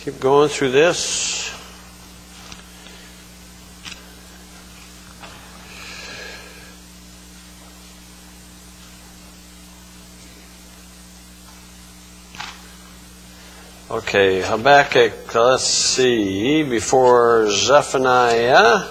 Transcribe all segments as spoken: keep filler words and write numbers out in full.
Keep going through this. Okay, Habakkuk, let's see, before Zephaniah.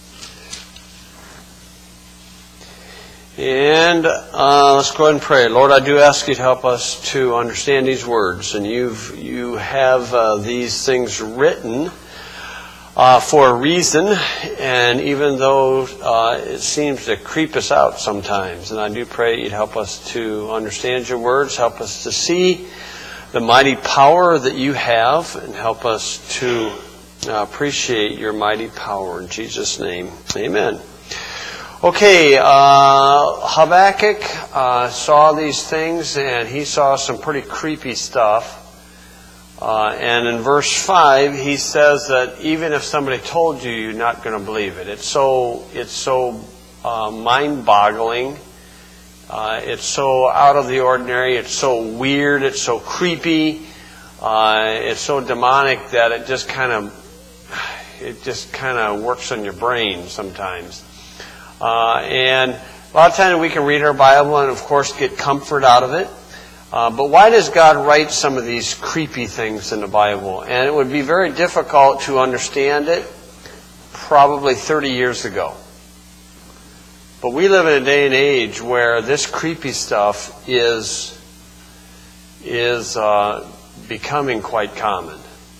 And uh, let's go ahead and pray. Lord, I do ask you to help us to understand these words. And you've, you have uh, these things written uh, for a reason. And even though uh, it seems to creep us out sometimes, and I do pray you'd help us to understand your words, help us to see the mighty power that you have, and help us to uh, appreciate your mighty power. In Jesus' name, amen. Okay, uh, Habakkuk uh, saw these things, and he saw some pretty creepy stuff. Uh, and in verse five, he says that even if somebody told you, you're not going to believe it. It's so, it's so uh, mind-boggling. Uh, it's so out of the ordinary. It's so weird. It's so creepy. Uh, it's so demonic that it just kind of, it just kind of works on your brain sometimes. Uh, and a lot of times we can read our Bible and, of course, get comfort out of it. Uh, but why does God write some of these creepy things in the Bible? And it would be very difficult to understand it probably thirty years ago. But we live in a day and age where this creepy stuff is is uh, becoming quite common.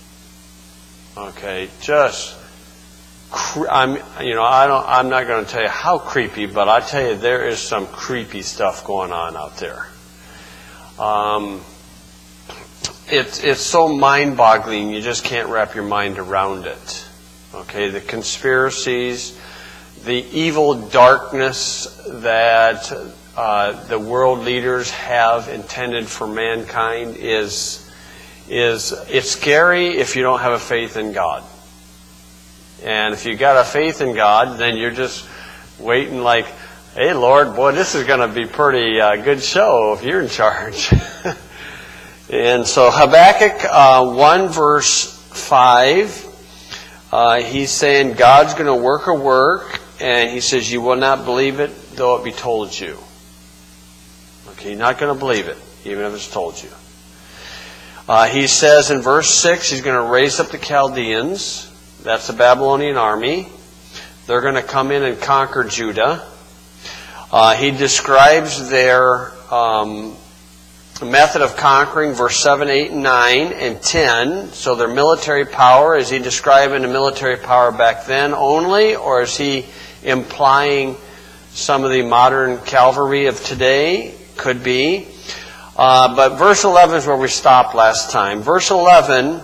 Okay, just cre- I'm you know I don't I'm not going to tell you how creepy, but I tell you there is some creepy stuff going on out there. Um, it's it's so mind-boggling you just can't wrap your mind around it. Okay, the conspiracies. The evil darkness that uh, the world leaders have intended for mankind is, is it's scary if you don't have a faith in God. And if you got a faith in God, then you're just waiting like, hey, Lord, boy, this is going to be pretty uh, good show if you're in charge. And so Habakkuk uh, one verse five, uh, he's saying God's going to work a work. And he says, you will not believe it, though it be told you. Okay, you're not going to believe it, even if it's told you. Uh, he says in verse six, he's going to raise up the Chaldeans. That's the Babylonian army. They're going to come in and conquer Judah. Uh, he describes their um, method of conquering, verse seven, eight, and nine, and ten. So their military power, is he describing the military power back then only, or is he implying some of the modern cavalry of today? Could be. Uh, but verse eleven is where we stopped last time. Verse eleven,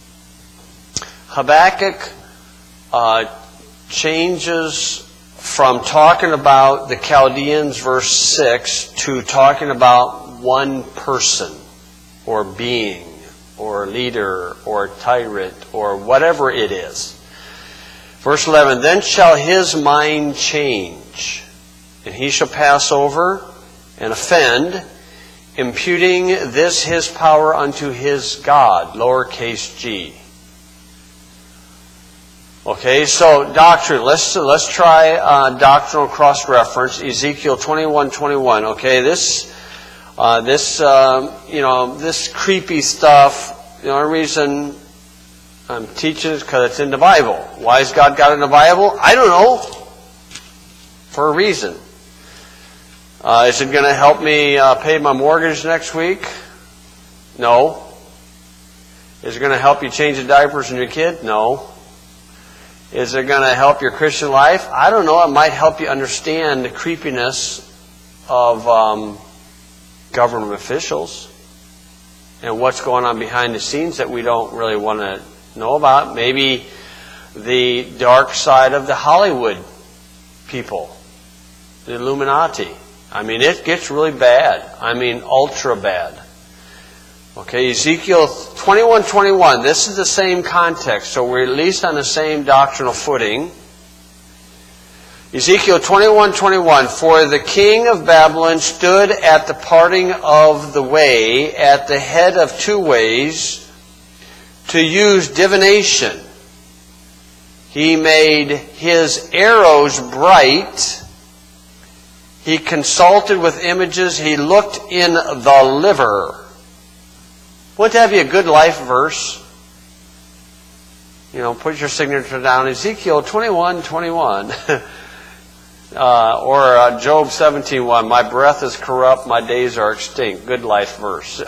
Habakkuk uh, changes from talking about the Chaldeans, verse six, to talking about one person, or being, or leader, or tyrant, or whatever it is. Verse eleven, then shall his mind change, and he shall pass over and offend, imputing this his power unto his God, lowercase g. Okay, so doctrine. Let's let's try uh, doctrinal cross-reference. Ezekiel twenty-one twenty-one. Okay, this uh, this uh, you know this creepy stuff. The only reason I'm teaching is because it's in the Bible. Why has God got it in the Bible? I don't know. For a reason. Uh, is it going to help me uh, pay my mortgage next week? No. Is it going to help you change the diapers on your kid? No. Is it going to help your Christian life? I don't know. It might help you understand the creepiness of um, government officials and what's going on behind the scenes that we don't really want to know about. Maybe the dark side of the Hollywood people, the Illuminati. I mean, it gets really bad. I mean, ultra bad. Okay, Ezekiel twenty-one twenty-one. This is the same context, so we're at least on the same doctrinal footing. Ezekiel twenty-one twenty-one. For the king of Babylon stood at the parting of the way, at the head of two ways, to use divination. He made his arrows bright. He consulted with images. He looked in the liver. Wouldn't that be a good life verse? You know, put your signature down. Ezekiel twenty-one twenty-one. uh, or uh, Job seventeen one. My breath is corrupt. My days are extinct. Good life verse.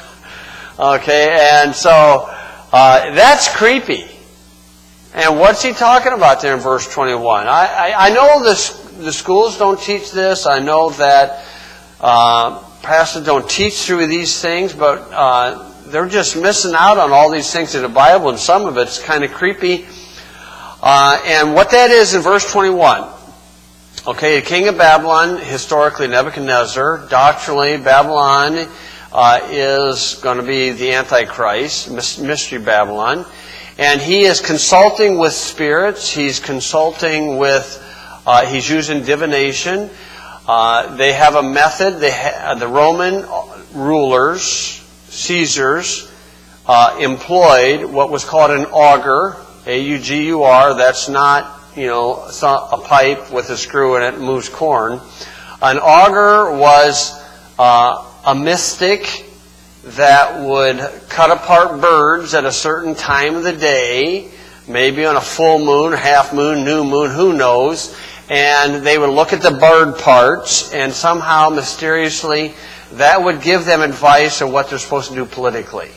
Okay, and so uh, that's creepy. And what's he talking about there in verse twenty-one? I, I, I know this, the schools don't teach this. I know that uh, pastors don't teach through these things, but uh, they're just missing out on all these things in the Bible, and some of it's kind of creepy. Uh, and what that is in verse twenty-one. Okay, the king of Babylon, historically Nebuchadnezzar, doctrinally Babylon uh, is going to be the Antichrist, mystery Babylon. And he is consulting with spirits. He's consulting with, uh, he's using divination. Uh, they have a method. They ha- the Roman rulers, Caesars, uh, employed what was called an augur, A U G U R. That's not, you know, a pipe with a screw in it and moves corn. An augur was uh, a mystic that would cut apart birds at a certain time of the day, maybe on a full moon, half moon, new moon, who knows, and they would look at the bird parts, and somehow, mysteriously, that would give them advice of what they're supposed to do politically.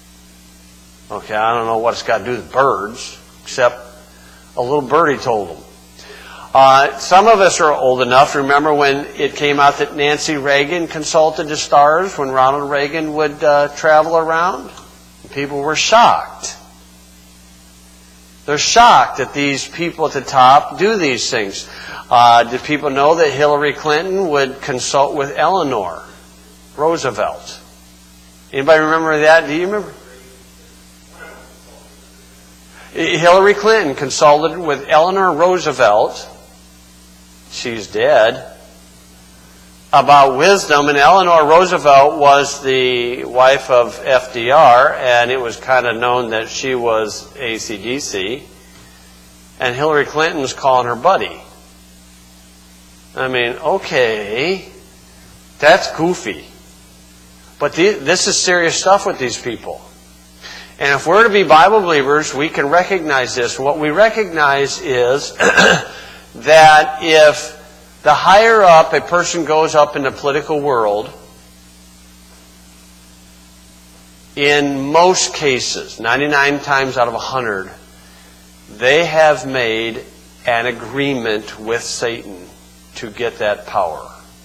Okay, I don't know what it's got to do with birds, except a little birdie told them. Uh, some of us are old enough to remember when it came out that Nancy Reagan consulted the stars when Ronald Reagan would uh, travel around. People were shocked. They're shocked that these people at the top do these things. Uh, did people know that Hillary Clinton would consult with Eleanor Roosevelt? Anybody remember that? Do you remember? Hillary Clinton consulted with Eleanor Roosevelt. She's dead. About wisdom, and Eleanor Roosevelt was the wife of F D R, and it was kind of known that she was A C D C, and Hillary Clinton was calling her buddy. I mean, okay, that's goofy. But the, this is serious stuff with these people. And if we're to be Bible believers, we can recognize this. What we recognize is that if the higher up a person goes up in the political world, in most cases, ninety-nine times out of one hundred, they have made an agreement with Satan to get that power.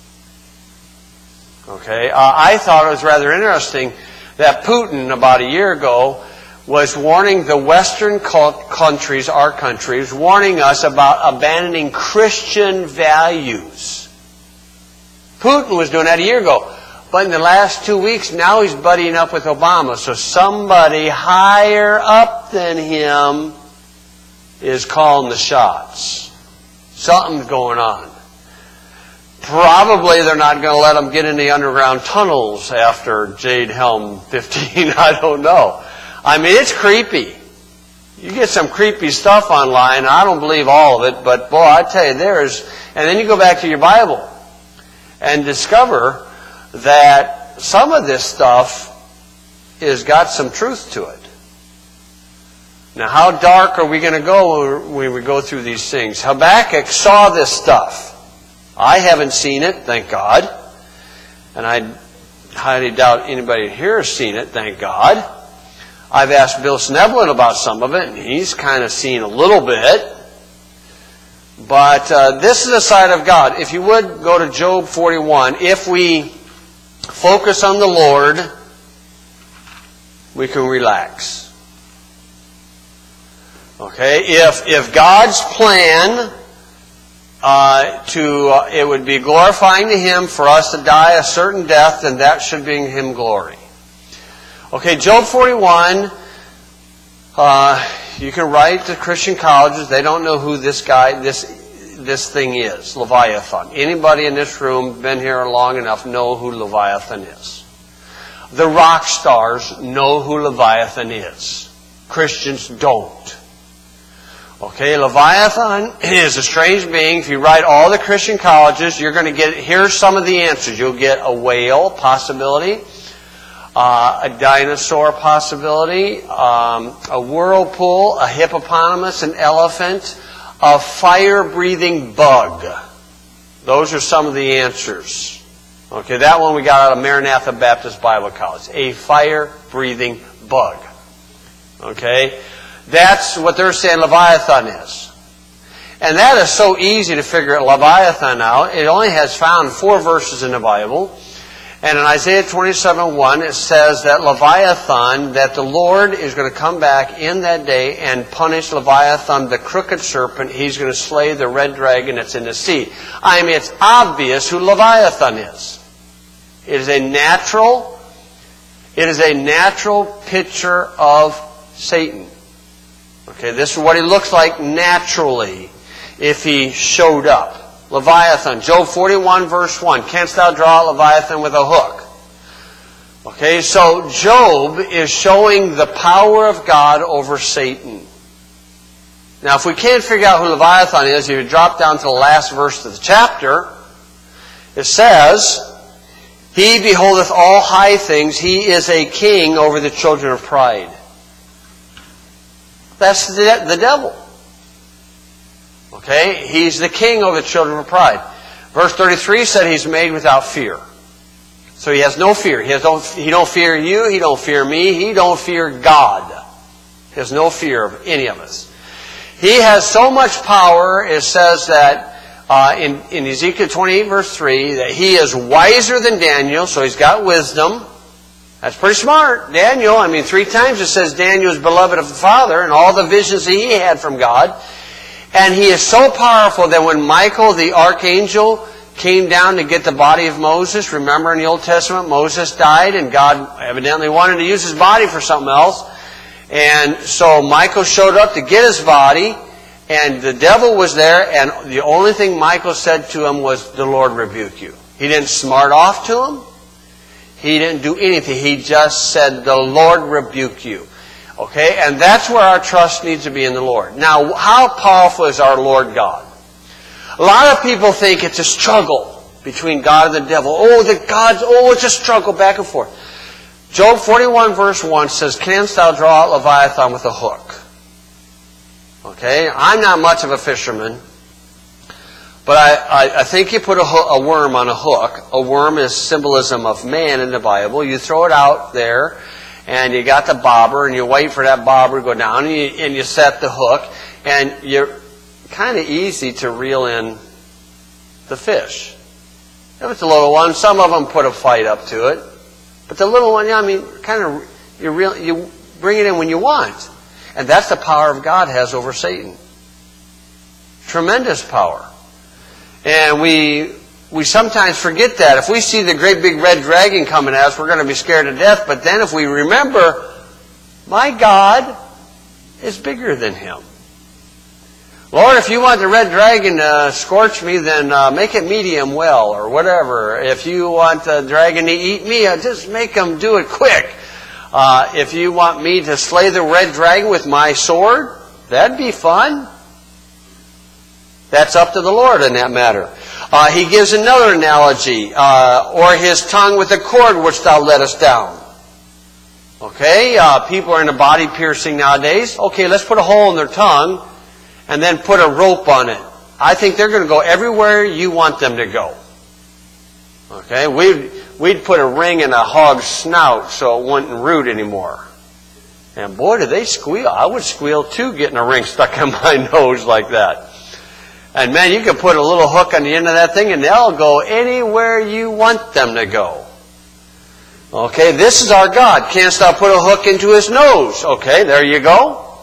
Okay? Uh, I thought it was rather interesting that Putin, about a year ago, was warning the Western countries, our countries, warning us about abandoning Christian values. Putin was doing that a year ago. But in the last two weeks, now he's buddying up with Obama. So somebody higher up than him is calling the shots. Something's going on. Probably they're not going to let him get in the underground tunnels after Jade Helm fifteen. I don't know. I mean, it's creepy. You get some creepy stuff online. I don't believe all of it, but boy, I tell you, there's... And then you go back to your Bible and discover that some of this stuff has got some truth to it. Now, how dark are we going to go when we go through these things? Habakkuk saw this stuff. I haven't seen it, thank God. And I highly doubt anybody here has seen it, thank God. I've asked Bill Sneblin about some of it, and he's kind of seen a little bit. But uh, this is the side of God. If you would, go to Job forty-one. If we focus on the Lord, we can relax. Okay? If, if God's plan... Uh, to uh, it would be glorifying to Him for us to die a certain death, and that should bring Him glory. Okay, Job forty-one. Uh, you can write to Christian colleges. They don't know who this guy, this this thing is, Leviathan. Anybody in this room been here long enough know who Leviathan is. The rock stars know who Leviathan is. Christians don't. Okay, Leviathan is a strange being. If you write all the Christian colleges, you're going to get, here's some of the answers. You'll get a whale possibility, uh, a dinosaur possibility, um, a whirlpool, a hippopotamus, an elephant, a fire-breathing bug. Those are some of the answers. Okay, that one we got out of Maranatha Baptist Bible College. A fire-breathing bug. Okay? That's what they're saying Leviathan is. And that is so easy to figure Leviathan out. It only has found four verses in the Bible. And in Isaiah twenty-seven one, it says that Leviathan, that the Lord is going to come back in that day and punish Leviathan, the crooked serpent. He's going to slay the red dragon that's in the sea. I mean, it's obvious who Leviathan is. It is a natural, it is a natural picture of Satan. Okay, this is what he looks like naturally if he showed up. Leviathan, Job forty-one verse one. Canst thou draw Leviathan with a hook? Okay, so Job is showing the power of God over Satan. Now, if we can't figure out who Leviathan is, if you drop down to the last verse of the chapter, it says, He beholdeth all high things. He is a king over the children of pride. That's the, the devil. Okay? He's the king over the children of pride. Verse thirty-three said he's made without fear. So he has no fear. He, has no, he don't fear you. He don't fear me. He don't fear God. He has no fear of any of us. He has so much power, it says that uh, in, in Ezekiel twenty-eight verse three, that he is wiser than Daniel, so he's got wisdom. That's pretty smart. Daniel, I mean, three times it says Daniel is beloved of the Father and all the visions that he had from God. And he is so powerful that when Michael, the archangel, came down to get the body of Moses, remember in the Old Testament, Moses died and God evidently wanted to use his body for something else. And so Michael showed up to get his body, and the devil was there, and the only thing Michael said to him was, the Lord rebuke you. He didn't smart off to him. He didn't do anything. He just said, the Lord rebuke you. Okay? And that's where our trust needs to be in the Lord. Now, how powerful is our Lord God? A lot of people think it's a struggle between God and the devil. Oh, the God's, oh, it's a struggle back and forth. Job forty-one verse one says, Canst thou draw out Leviathan with a hook? Okay? I'm not much of a fisherman. But I, I, I think you put a, hook, a worm on a hook. A worm is symbolism of man in the Bible. You throw it out there, and you got the bobber, and you wait for that bobber to go down, and you, and you set the hook, and you're kind of easy to reel in the fish. If it's a little one, some of them put a fight up to it. But the little one, I mean, kind of, you, reel, you bring it in when you want. And that's the power of God has over Satan. Tremendous power. And we we sometimes forget that. If we see the great big red dragon coming at us, we're going to be scared to death. But then if we remember, my God is bigger than him. Lord, if you want the red dragon to scorch me, then uh, make it medium well or whatever. If you want the dragon to eat me, uh, just make him do it quick. Uh, if you want me to slay the red dragon with my sword, that'd be fun. That's up to the Lord in that matter. Uh, he gives another analogy. Uh, or his tongue with a cord which thou lettest down. Okay, uh, people are into body piercing nowadays. Okay, let's put a hole in their tongue and then put a rope on it. I think they're going to go everywhere you want them to go. Okay, we'd, we'd put a ring in a hog's snout so it wouldn't root anymore. And boy, do they squeal. I would squeal too getting a ring stuck in my nose like that. And man, you can put a little hook on the end of that thing and they'll go anywhere you want them to go. Okay, this is our God. Canst thou put a hook into his nose? Okay, there you go.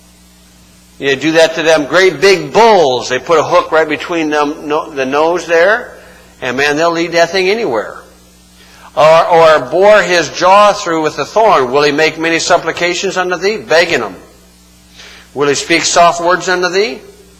You do that to them great big bulls. They put a hook right between them, no, the nose there. And man, they'll lead that thing anywhere. Or, or bore his jaw through with a thorn. Will he make many supplications unto thee? Begging them. Will he speak soft words unto thee?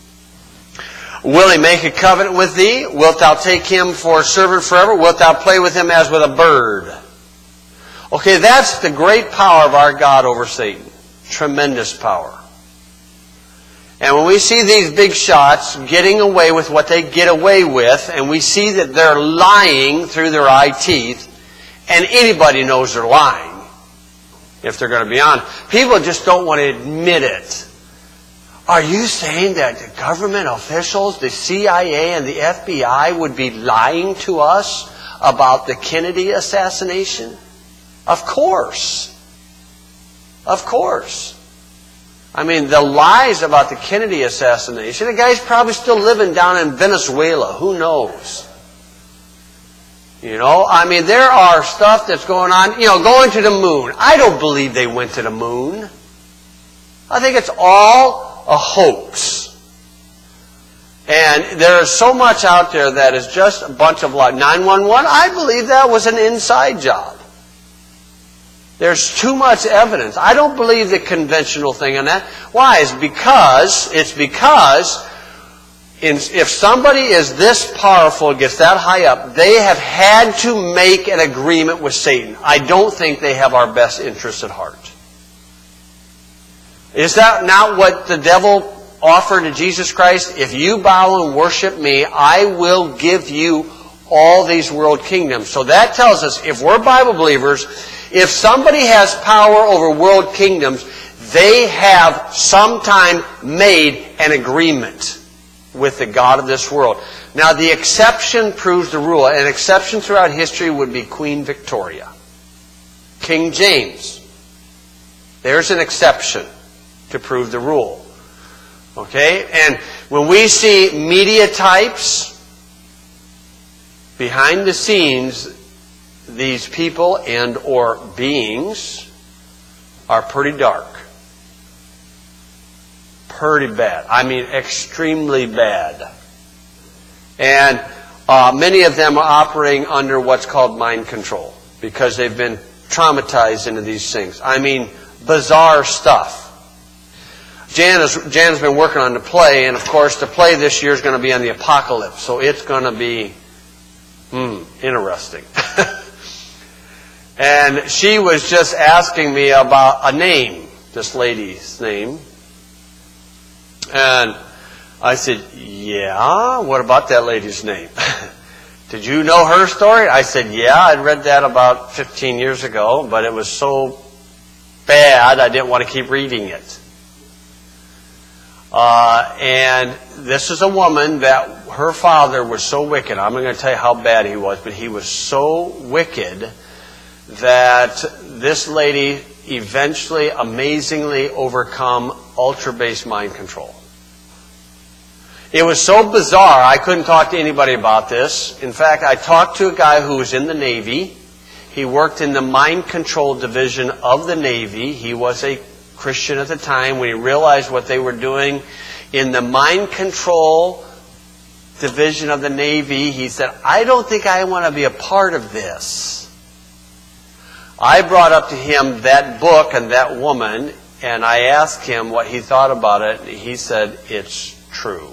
Will he make a covenant with thee? Wilt thou take him for a servant forever? Wilt thou play with him as with a bird? Okay, that's the great power of our God over Satan. Tremendous power. And when we see these big shots getting away with what they get away with, and we see that they're lying through their eye teeth, and anybody knows they're lying, if they're going to be honest. People just don't want to admit it. Are you saying that the government officials, the C I A and the F B I would be lying to us about the Kennedy assassination? Of course. Of course. I mean, the lies about the Kennedy assassination, the guy's probably still living down in Venezuela. Who knows? You know, I mean, there are stuff that's going on. You know, going to the moon. I don't believe they went to the moon. I think it's all a hoax. And there is so much out there that is just a bunch of lies. nine one one, I believe that was an inside job. There's too much evidence. I don't believe the conventional thing on that. Why? It's because, it's because in, if somebody is this powerful, gets that high up, they have had to make an agreement with Satan. I don't think they have our best interests at heart. Is that not what the devil offered to Jesus Christ? If you bow and worship me, I will give you all these world kingdoms. So that tells us, if we're Bible believers, if somebody has power over world kingdoms, they have sometime made an agreement with the God of this world. Now, the exception proves the rule. An exception throughout history would be Queen Victoria. King James. There's an exception to prove the rule. Okay? And when we see media types, behind the scenes, these people and or beings are pretty dark. Pretty bad. I mean, extremely bad. And uh, many of them are operating under what's called mind control because they've been traumatized into these things. I mean, bizarre stuff. Jan, is, Jan's been working on the play, and of course the play this year is going to be on the apocalypse, so it's going to be hmm, interesting. And she was just asking me about a name, this lady's name. And I said, yeah, what about that lady's name? Did you know her story? I said, yeah, I'd read that about fifteen years ago, but it was so bad I didn't want to keep reading it. Uh, and this is a woman that her father was so wicked. I'm not going to tell you how bad he was, but he was so wicked that this lady eventually, amazingly overcome ultra-based mind control. It was so bizarre, I couldn't talk to anybody about this. In fact, I talked to a guy who was in the Navy. He worked in the mind control division of the Navy. He was a Christian at the time. When he realized what they were doing in the mind control division of the Navy, he said, I don't think I want to be a part of this. I brought up to him that book and that woman, and I asked him what he thought about it. He said, it's true.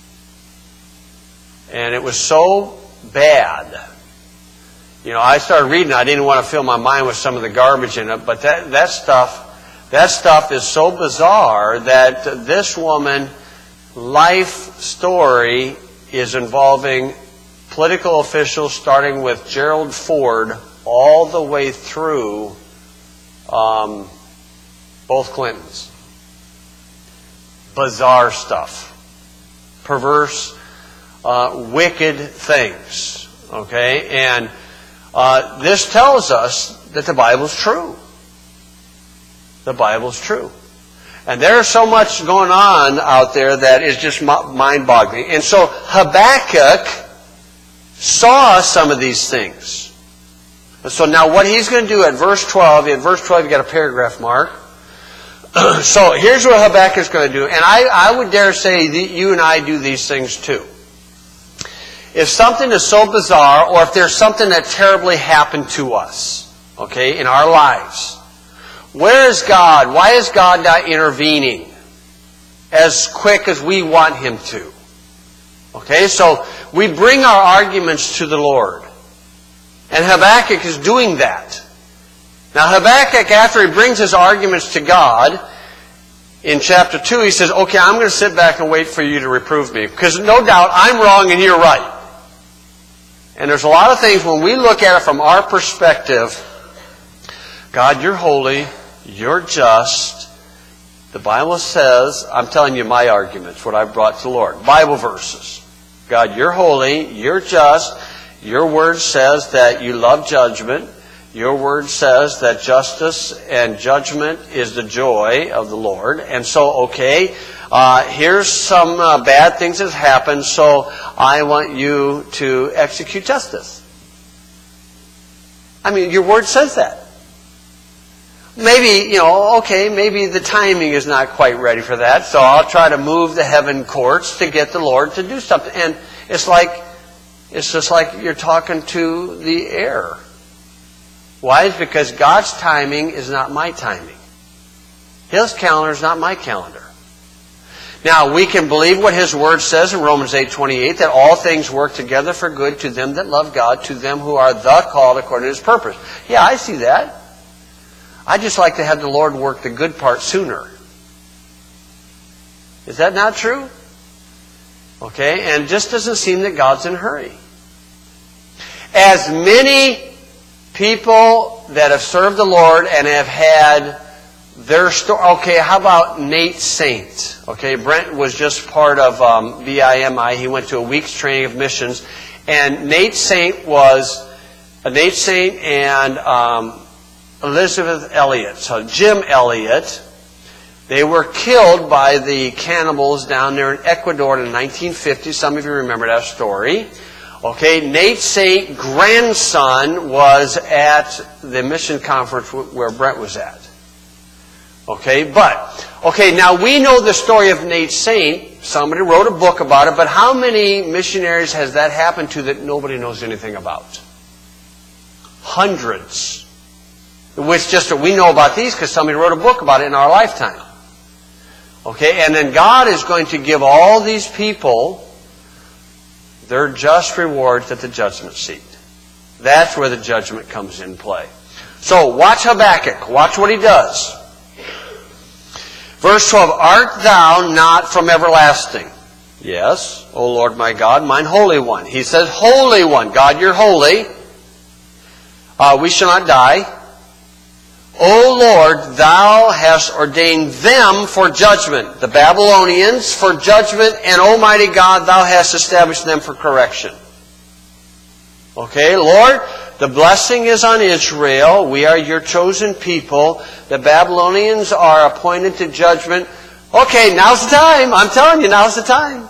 And it was so bad. You know, I started reading, I didn't want to fill my mind with some of the garbage in it, but that, that stuff, that stuff is so bizarre that this woman, life story is involving political officials starting with Gerald Ford all the way through um, both Clintons. Bizarre stuff. Perverse, uh, wicked things. Okay? And uh, this tells us that the Bible's true. The Bible's true. And there's so much going on out there that is just mind-boggling. And so Habakkuk saw some of these things. So now what he's going to do at verse twelve, in verse twelve you've got a paragraph mark. So here's what Habakkuk's going to do. And I, I would dare say that you and I do these things too. If something is so bizarre, or if there's something that terribly happened to us, okay, in our lives, where is God? Why is God not intervening as quick as we want Him to? Okay, so we bring our arguments to the Lord. And Habakkuk is doing that. Now Habakkuk, after he brings his arguments to God, in chapter two, he says, okay, I'm going to sit back and wait for you to reprove me. Because no doubt I'm wrong and you're right. And there's a lot of things when we look at it from our perspective, God, you're holy, you're just. The Bible says, I'm telling you my arguments, what I've brought to the Lord. Bible verses. God, you're holy, you're just. Your word says that you love judgment. Your word says that justice and judgment is the joy of the Lord. And so, okay, uh, here's some uh, bad things that have happened, so I want you to execute justice. I mean, your word says that. Maybe, you know, okay, maybe the timing is not quite ready for that, so I'll try to move the heaven courts to get the Lord to do something. And it's like, it's just like you're talking to the air. Why? It's because God's timing is not my timing. His calendar is not my calendar. Now, we can believe what His Word says in Romans eight twenty-eight, that all things work together for good to them that love God, to them who are the called according to His purpose. Yeah, I see that. I just like to have the Lord work the good part sooner. Is that not true? Okay, and it just doesn't seem that God's in a hurry. As many people that have served the Lord and have had their story. Okay, how about Nate Saint? Okay, Brent was just part of um, B I M I. He went to a week's training of missions. And Nate Saint was, uh, Nate Saint and um, Elizabeth Elliot. So Jim Elliot, they were killed by the cannibals down there in Ecuador in nineteen fifty. Some of you remember that story. Okay, Nate Saint, grandson, was at the mission conference where Brent was at. Okay, but, okay, now we know the story of Nate Saint. Somebody wrote a book about it, but how many missionaries has that happened to that nobody knows anything about? Hundreds. Which just, we know about these because somebody wrote a book about it in our lifetime. Okay, and then God is going to give all these people their just rewards at the judgment seat. That's where the judgment comes in play. So, watch Habakkuk. Watch what he does. Verse twelve, art thou not from everlasting? Yes, O Lord my God, mine Holy One. He says, Holy One. God, you're holy. Uh, we shall not die. O Lord, thou hast ordained them for judgment, the Babylonians for judgment, and Almighty God, thou hast established them for correction. Okay, Lord, the blessing is on Israel. We are your chosen people. The Babylonians are appointed to judgment. Okay, now's the time. I'm telling you, now's the time.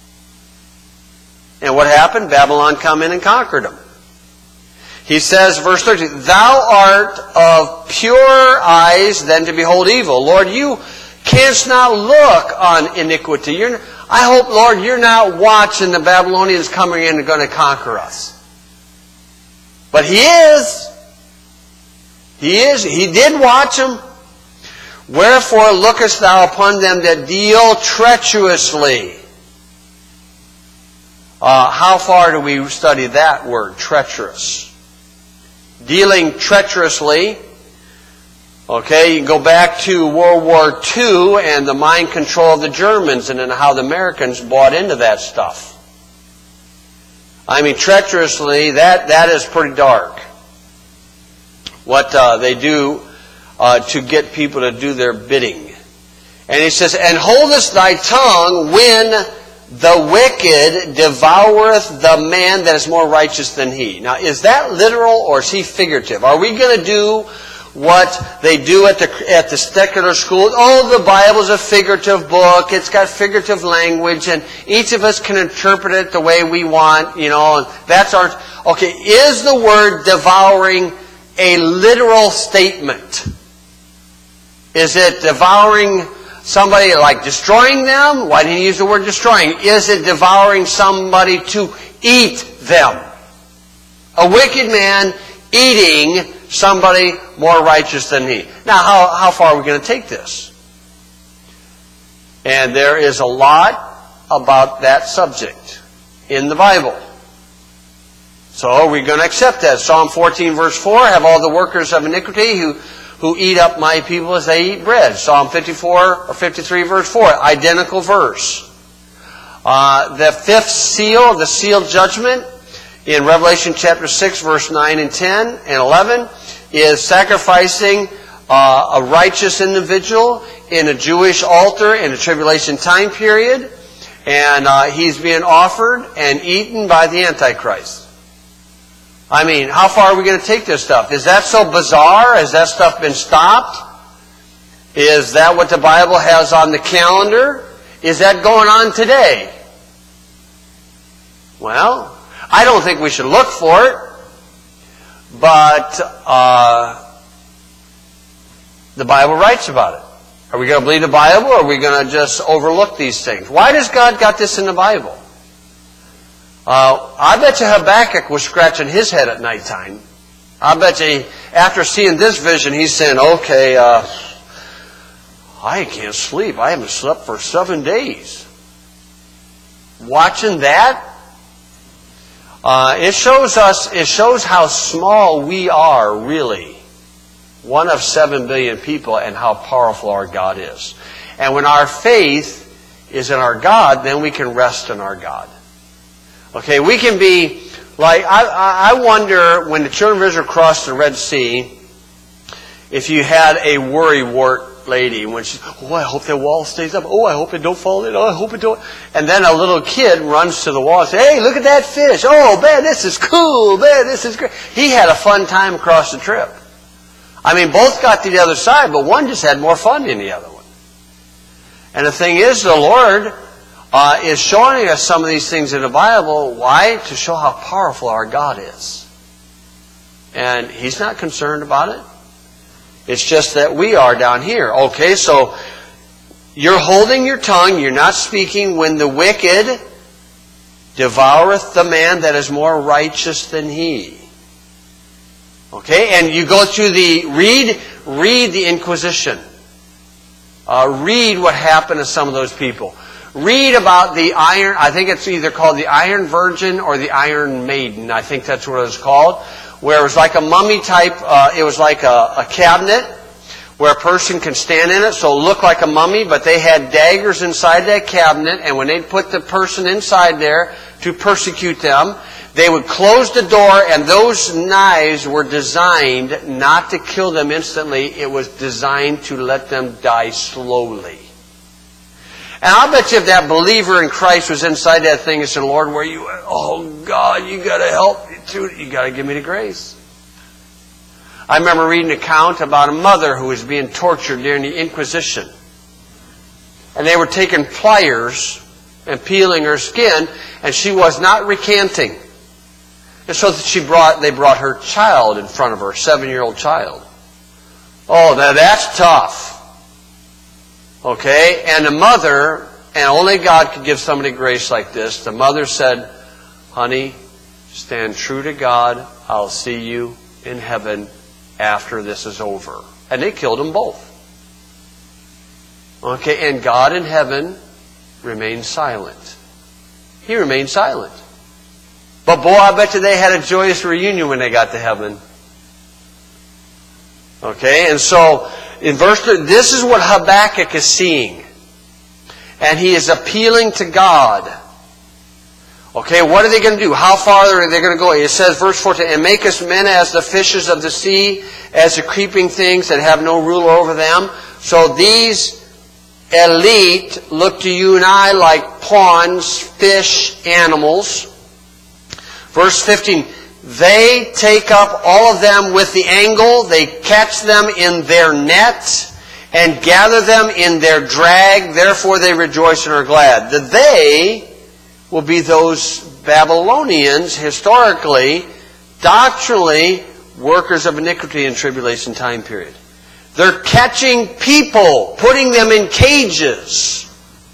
And what happened? Babylon come in and conquered them. He says, verse thirteen, thou art of pure eyes than to behold evil. Lord, you canst not look on iniquity. You're, I hope, Lord, you're not watching the Babylonians coming in and going to conquer us. But He is. He is. He did watch them. Wherefore lookest thou upon them that deal treacherously? Uh, how far do we study that word, treacherous? Dealing treacherously. Okay, you can go back to World War Two and the mind control of the Germans and then how the Americans bought into that stuff. I mean, treacherously, that, that is pretty dark. What uh, they do uh, to get people to do their bidding. And he says, and holdest thy tongue when the wicked devoureth the man that is more righteous than he. Now, is that literal or is he figurative? Are we going to do what they do at the at the secular school? Oh, the Bible's a figurative book. It's got figurative language, and each of us can interpret it the way we want. You know, and that's our. Okay, is the word devouring a literal statement? Is it devouring somebody like destroying them? Why didn't he use the word destroying? Is it devouring somebody to eat them? A wicked man eating somebody more righteous than he. Now, how, how far are we going to take this? And there is a lot about that subject in the Bible. So are we going to accept that? Psalm fourteen verse four, have all the workers of iniquity who who eat up my people as they eat bread. Psalm fifty-four or fifty-three verse four, identical verse. Uh, the fifth seal, the seal judgment, in Revelation chapter six verse nine and ten and eleven, is sacrificing uh, a righteous individual in a Jewish altar in a tribulation time period. And uh, he's being offered and eaten by the Antichrist. I mean, how far are we going to take this stuff? Is that so bizarre? Has that stuff been stopped? Is that what the Bible has on the calendar? Is that going on today? Well, I don't think we should look for it. But uh, the Bible writes about it. Are we going to believe the Bible, or are we going to just overlook these things? Why does God got this in the Bible? Uh, I bet you Habakkuk was scratching his head at nighttime. I bet you after seeing this vision, he's saying, okay, uh, I can't sleep. I haven't slept for seven days. Watching that, uh, it shows us, it shows how small we are, really. One of seven billion people, and how powerful our God is. And when our faith is in our God, then we can rest in our God. Okay, we can be like, I, I wonder when the children of Israel crossed the Red Sea, if you had a worrywart lady, when she, oh, I hope that wall stays up. Oh, I hope it don't fall in. Oh, I hope it don't. And then a little kid runs to the wall and says, hey, look at that fish. Oh, man, this is cool. Man, this is great. He had a fun time across the trip. I mean, both got to the other side, but one just had more fun than the other one. And the thing is, the Lord uh, is showing us some of these things in the Bible. Why? To show how powerful our God is. And He's not concerned about it. It's just that we are down here. Okay, so you're holding your tongue, you're not speaking when the wicked devoureth the man that is more righteous than he. Okay, and you go through the, read, read the Inquisition. Uh, read what happened to some of those people. Read about the iron, I think it's either called the Iron Virgin or the Iron Maiden. I think that's what it was called. Where it was like a mummy type, uh, it was like a, a cabinet where a person can stand in it, so it looked like a mummy, but they had daggers inside that cabinet, and when they put the person inside there to persecute them, they would close the door, and those knives were designed not to kill them instantly. It was designed to let them die slowly. And I'll bet you if that believer in Christ was inside that thing and said, Lord, where you at? Oh, God, you got to help me too. You got to give me the grace. I remember reading an account about a mother who was being tortured during the Inquisition. And they were taking pliers and peeling her skin, and she was not recanting. And so she brought, they brought her child in front of her, a seven-year-old child. Oh, now that's tough. Okay? And the mother, and only God could give somebody grace like this, the mother said, honey, stand true to God. I'll see you in heaven after this is over. And they killed them both. Okay? And God in heaven remained silent. He remained silent. But boy, I bet you they had a joyous reunion when they got to heaven. Okay, and so in verse three, this is what Habakkuk is seeing. And he is appealing to God. Okay, what are they going to do? How far are they going to go? It says, verse fourteen, and make us men as the fishes of the sea, as the creeping things that have no ruler over them. So these elite look to you and I like pawns, fish, animals. Verse fifteen, they take up all of them with the angle, they catch them in their net, and gather them in their drag, therefore they rejoice and are glad. The they will be those Babylonians, historically, doctrinally, workers of iniquity in tribulation time period. They're catching people, putting them in cages,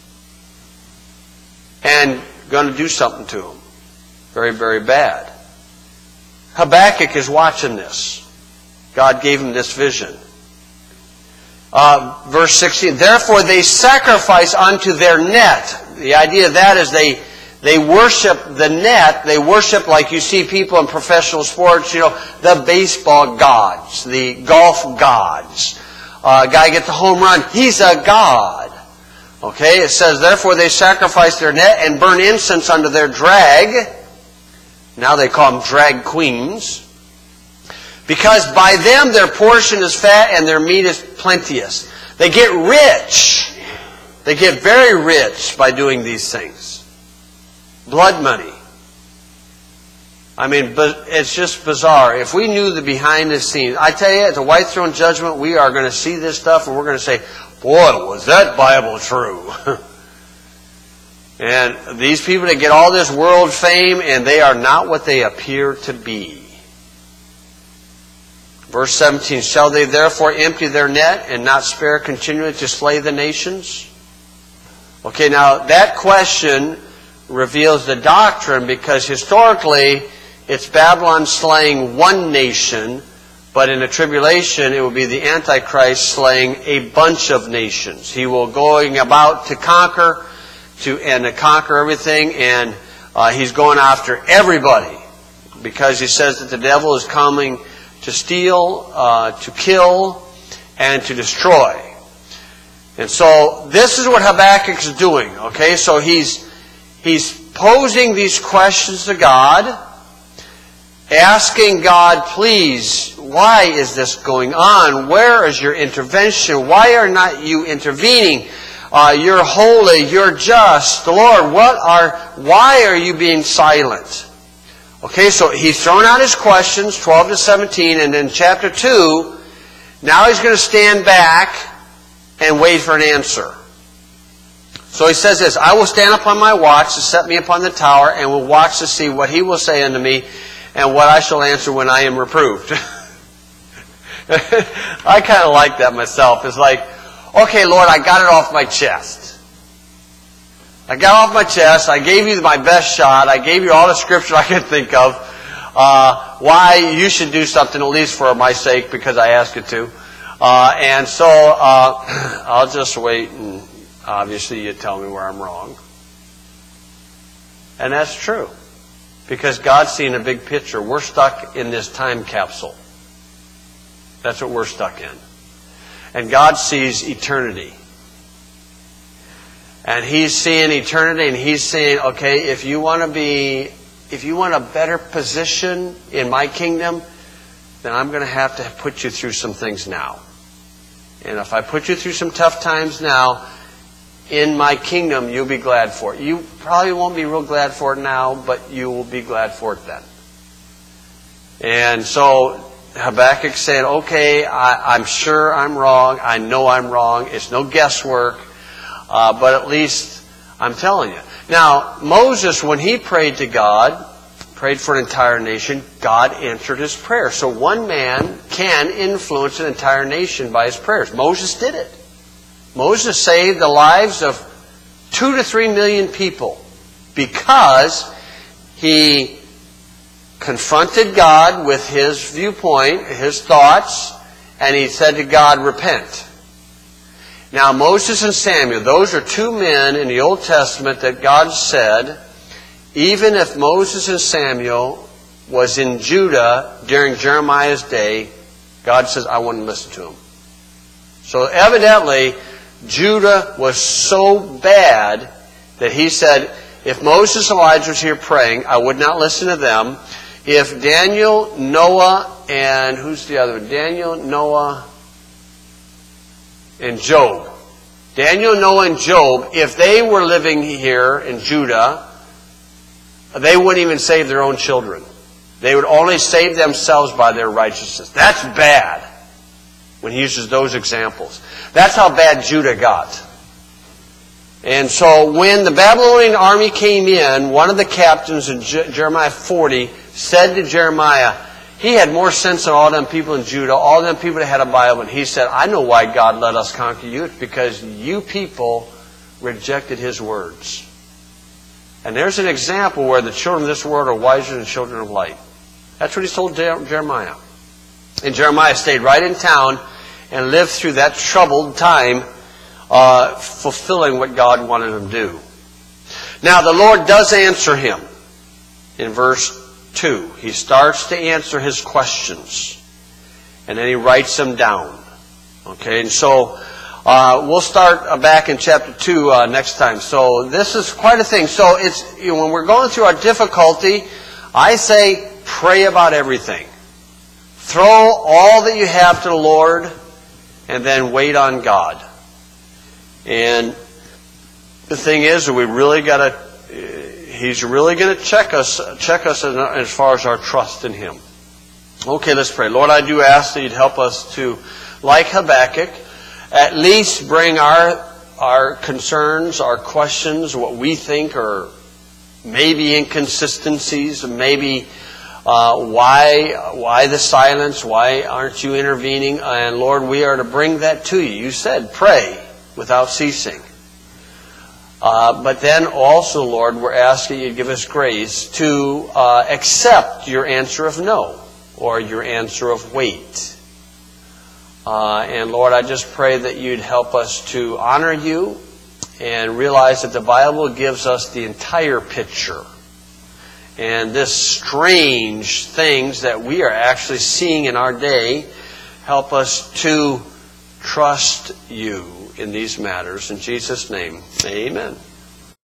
and going to do something to them. Very, very bad. Habakkuk is watching this. God gave him this vision. Uh, verse sixteen, therefore they sacrifice unto their net. The idea of that is they, They worship the net. They worship, like you see people in professional sports, you know, the baseball gods, the golf gods. Uh, a guy gets a home run, he's a god. Okay, it says, therefore they sacrifice their net and burn incense unto their drag. Now they call them drag queens. Because by them their portion is fat and their meat is plenteous. They get rich. They get very rich by doing these things. Blood money. I mean, but it's just bizarre. If we knew the behind the scenes, I tell you, at the White Throne Judgment, we are going to see this stuff and we're going to say, boy, was that Bible true. And these people that get all this world fame, and they are not what they appear to be. Verse seventeen, shall they therefore empty their net and not spare continually to slay the nations? Okay, now that question reveals the doctrine, because historically it's Babylon slaying one nation, but in the tribulation it will be the Antichrist slaying a bunch of nations. He will going about to conquer to and to conquer everything, and uh, he's going after everybody, because he says that the devil is coming to steal, uh, to kill, and to destroy. And so this is what Habakkuk is doing. Okay, so he's he's posing these questions to God, asking God, please, why is this going on? Where is your intervention? Why are not you intervening? Uh, you're holy, you're just. The Lord, what are? Why are you being silent? Okay, so he's thrown out his questions, twelve to seventeen, and in chapter two, now he's going to stand back and wait for an answer. So he says this, I will stand upon my watch to set me upon the tower, and will watch to see what he will say unto me, and what I shall answer when I am reproved. I kind of like that myself. It's like, okay, Lord, I got it off my chest. I got off my chest. I gave you my best shot. I gave you all the scripture I could think of. Uh, why you should do something, at least for my sake, because I asked you to. Uh, and so uh, I'll just wait, and obviously you tell me where I'm wrong. And that's true. Because God's seeing a big picture. We're stuck in this time capsule. That's what we're stuck in. And God sees eternity. And He's seeing eternity, and He's saying, okay, if you want to be, if you want a better position in my kingdom, then I'm going to have to put you through some things now. And if I put you through some tough times now, in my kingdom, you'll be glad for it. You probably won't be real glad for it now, but you will be glad for it then. And so Habakkuk's saying, okay, I, I'm sure I'm wrong. I know I'm wrong. It's no guesswork. Uh, but at least I'm telling you. Now, Moses, when he prayed to God, prayed for an entire nation, God answered his prayer. So one man can influence an entire nation by his prayers. Moses did it. Moses saved the lives of two to three million people because he confronted God with his viewpoint, his thoughts, and he said to God, repent. Now, Moses and Samuel, those are two men in the Old Testament that God said, even if Moses and Samuel was in Judah during Jeremiah's day, God says, I wouldn't listen to him. So evidently, Judah was so bad that he said, if Moses and Elijah was here praying, I would not listen to them. If Daniel, Noah, and who's the other one? Daniel, Noah, and Job. Daniel, Noah, and Job, if they were living here in Judah, they wouldn't even save their own children. They would only save themselves by their righteousness. That's bad when he uses those examples. That's how bad Judah got. And so when the Babylonian army came in, one of the captains in Jeremiah forty said to Jeremiah, he had more sense than all them people in Judah, all them people that had a Bible. And he said, I know why God let us conquer you. It's because you people rejected His words. And there's an example where the children of this world are wiser than the children of light. That's what he told Jeremiah. And Jeremiah stayed right in town and lived through that troubled time, uh, fulfilling what God wanted him to do. Now, the Lord does answer him in verse two. He starts to answer his questions. And then he writes them down. Okay, and so uh, we'll start back in chapter two uh, next time. So this is quite a thing. So it's you know, when we're going through our difficulty, I say pray about everything. Throw all that you have to the Lord, and then wait on God. And the thing is, we really got to. He's really going to check us, check us as far as our trust in Him. Okay, let's pray. Lord, I do ask that you'd help us to, like Habakkuk, at least bring our our concerns, our questions, what we think are maybe inconsistencies, maybe uh, why why the silence, why aren't you intervening? And Lord, we are to bring that to you. You said, pray without ceasing. Uh, but then also, Lord, we're asking you to give us grace to uh, accept your answer of no, or your answer of wait. Uh, and Lord, I just pray that you'd help us to honor you and realize that the Bible gives us the entire picture. And this strange things that we are actually seeing in our day, help us to trust you in these matters. In Jesus' name, amen.